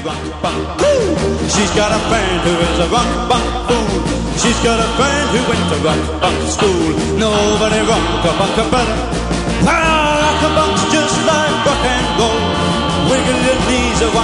rock-a-bunk fool. She's got a friend who is a rock-a-bunk fool. She's got a friend who went to rock-a-bunk school. Nobody rock-a-bunk better. Rock-a-bunk's just like rock and roll. Wiggle your knees